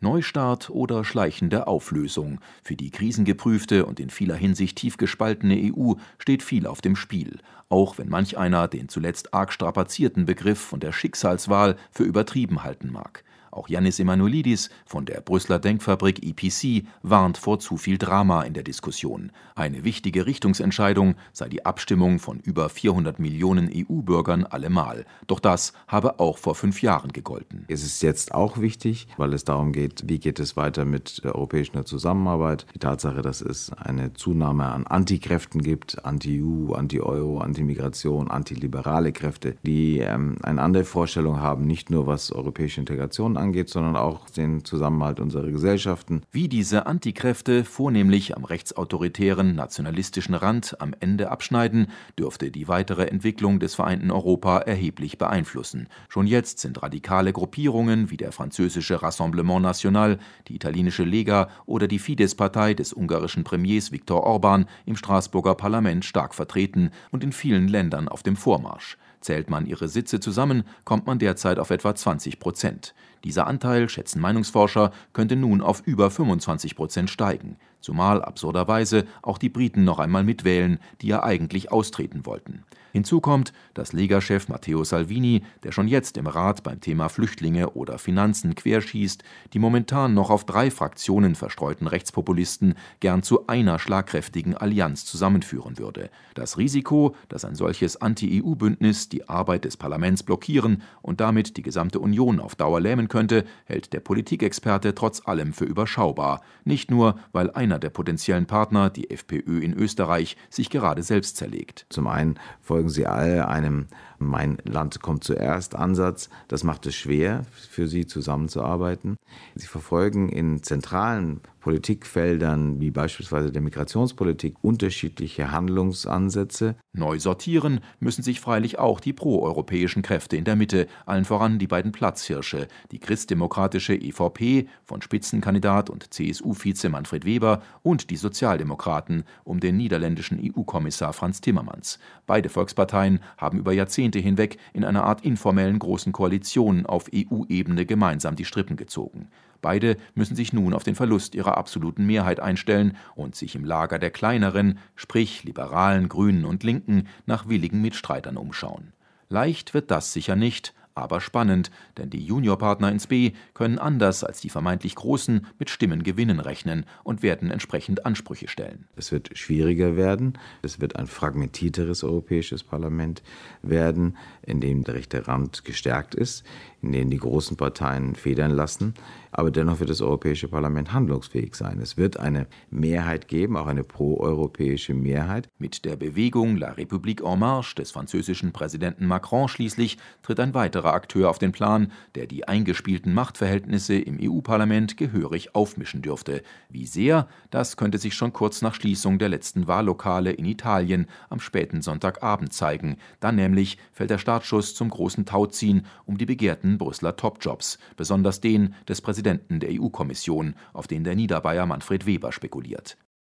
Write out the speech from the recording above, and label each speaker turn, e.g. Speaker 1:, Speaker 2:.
Speaker 1: Neustart oder schleichende Auflösung. Für die krisengeprüfte und in vieler Hinsicht tief gespaltene EU steht viel auf dem Spiel, auch wenn manch einer den zuletzt arg strapazierten Begriff von der Schicksalswahl für übertrieben halten mag. Auch Yannis Emanuelidis von der Brüsseler Denkfabrik EPC warnt vor zu viel Drama in der Diskussion. Eine wichtige Richtungsentscheidung sei die Abstimmung von über 400 Millionen EU-Bürgern allemal. Doch das habe auch vor 5 Jahren gegolten.
Speaker 2: Es ist jetzt auch wichtig, weil es darum geht, wie geht es weiter mit der europäischen Zusammenarbeit. Die Tatsache, dass es eine Zunahme an Antikräften gibt, Anti-EU, Anti-Euro, Anti-Migration, antiliberale Kräfte, die eine andere Vorstellung haben, nicht nur was europäische Integration angeht, sondern auch den Zusammenhalt unserer Gesellschaften.
Speaker 1: Wie diese Antikräfte vornehmlich am rechtsautoritären, nationalistischen Rand am Ende abschneiden, dürfte die weitere Entwicklung des vereinten Europa erheblich beeinflussen. Schon jetzt sind radikale Gruppierungen wie der französische Rassemblement National, die italienische Lega oder die Fidesz-Partei des ungarischen Premiers Viktor Orbán im Straßburger Parlament stark vertreten und in vielen Ländern auf dem Vormarsch. Zählt man ihre Sitze zusammen, kommt man derzeit auf etwa 20%. Dieser Anteil, schätzen Meinungsforscher, könnte nun auf über 25% steigen, zumal absurderweise auch die Briten noch einmal mitwählen, die ja eigentlich austreten wollten. Hinzu kommt, dass Lega-Chef Matteo Salvini, der schon jetzt im Rat beim Thema Flüchtlinge oder Finanzen querschießt, die momentan noch auf 3 Fraktionen verstreuten Rechtspopulisten gern zu einer schlagkräftigen Allianz zusammenführen würde. Das Risiko, dass ein solches Anti-EU-Bündnis die Arbeit des Parlaments blockieren und damit die gesamte Union auf Dauer lähmen könnte, hält der Politikexperte trotz allem für überschaubar. Nicht nur, weil einer der potenziellen Partner, die FPÖ in Österreich, sich gerade selbst zerlegt.
Speaker 2: Zum einen folgen sie alle einem Mein Land kommt zuerst Ansatz. Das macht es schwer, für sie zusammenzuarbeiten. Sie verfolgen in zentralen Politikfeldern wie beispielsweise der Migrationspolitik unterschiedliche Handlungsansätze.
Speaker 1: Neu sortieren müssen sich freilich auch die proeuropäischen Kräfte in der Mitte, allen voran die beiden Platzhirsche, die christdemokratische EVP von Spitzenkandidat und CSU-Vize Manfred Weber und die Sozialdemokraten um den niederländischen EU-Kommissar Frans Timmermans. Beide Volksparteien haben über Jahrzehnte hinweg in einer Art informellen Großen Koalition auf EU-Ebene gemeinsam die Strippen gezogen. Beide müssen sich nun auf den Verlust ihrer absoluten Mehrheit einstellen und sich im Lager der kleineren, sprich Liberalen, Grünen und Linken, nach willigen Mitstreitern umschauen. Leicht wird das sicher nicht, aber spannend, denn die Juniorpartner ins B können anders als die vermeintlich Großen mit Stimmengewinnen rechnen und werden entsprechend Ansprüche stellen.
Speaker 2: Es wird schwieriger werden, es wird ein fragmentierteres Europäisches Parlament werden, in dem der rechte Rand gestärkt ist, in dem die großen Parteien federn lassen, aber dennoch wird das Europäische Parlament handlungsfähig sein. Es wird eine Mehrheit geben, auch eine proeuropäische Mehrheit.
Speaker 1: Mit der Bewegung La République en Marche des französischen Präsidenten Macron schließlich tritt ein weiterer Akteur auf den Plan, der die eingespielten Machtverhältnisse im EU-Parlament gehörig aufmischen dürfte. Wie sehr, das könnte sich schon kurz nach Schließung der letzten Wahllokale in Italien am späten Sonntagabend zeigen. Dann nämlich fällt der Startschuss zum großen Tauziehen um die begehrten Brüsseler Topjobs, besonders den des Präsidenten der EU-Kommission, auf den der Niederbayer Manfred Weber spekuliert.